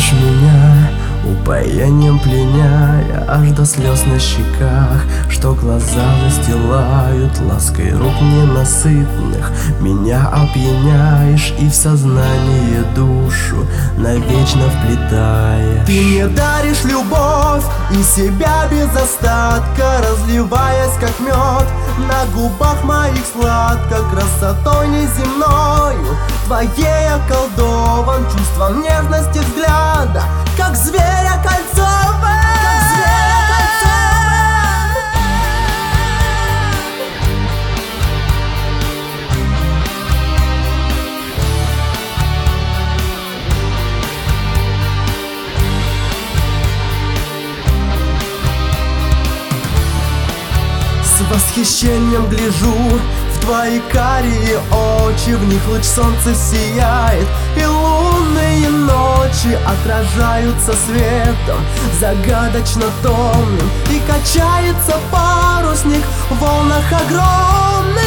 Манишь меня упоением пленяя, аж до слез на щеках, что глаза застилают лаской рук ненасытных. Меня опьяняешь и в сознание душу навечно вплетаешь. Ты мне даришь любовь и себя без остатка, разливаясь как мед на губах моих сладко. Красотой неземною твоей околдован, чувством нежности взгляда, как зверя кольцован. С восхищением гляжу в твои карие очи, в них луч солнца сияет, и лунные ночи отражаются светом загадочно томным, и качается парусник в волнах огромных.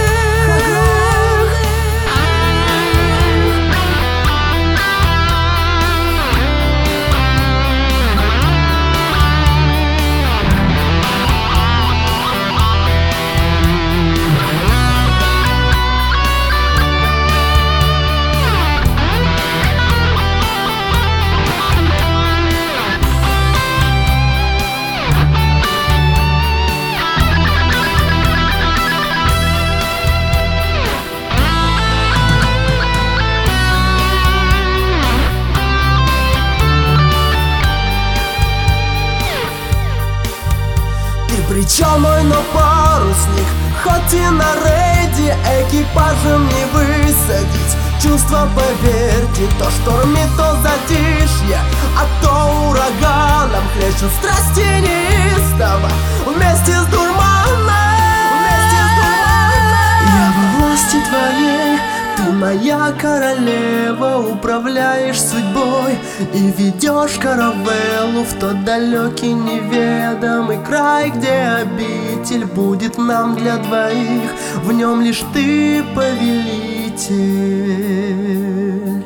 Причем мой, но парусник, хоть и на рейде, экипажем не высадить. Чувства, поверьте, то штормит, то затишье, а то ураганом хлещут страсти неистово вместе с дурманом. Я во власти твоей, ты моя королева, управляешь судьбой и ведешь каравеллу в тот далекий неведомый край, где обитель будет нам для двоих, в нем лишь ты повелитель.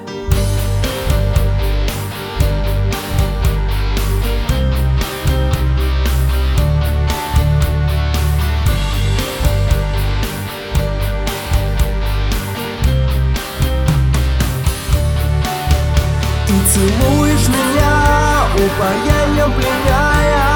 Ты целуешь меня, упоением пленяя.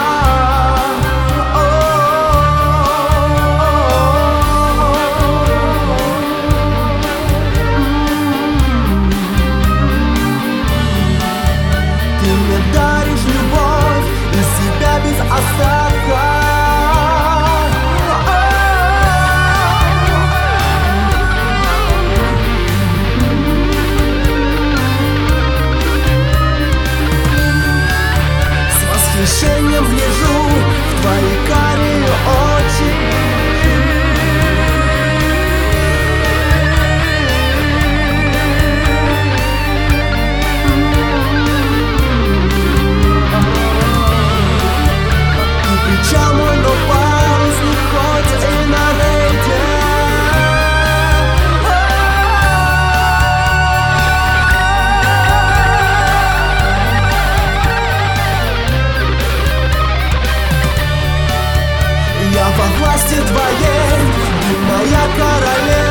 Ты мне даришь любовь и себя без остатка. С восхищением гляжу в твои карие очи. И причал мой, но парусник, хоть и на рейде. Я во власти твоей, ты моя королева.